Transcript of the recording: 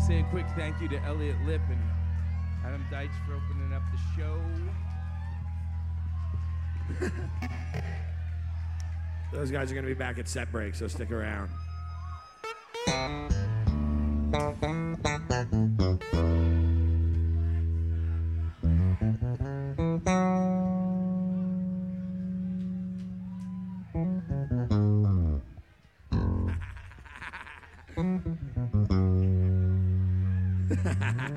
say a quick thank you to Elliot Lipp and Adam Deitch for opening up the show. Those guys are going to be back at set break, so stick around.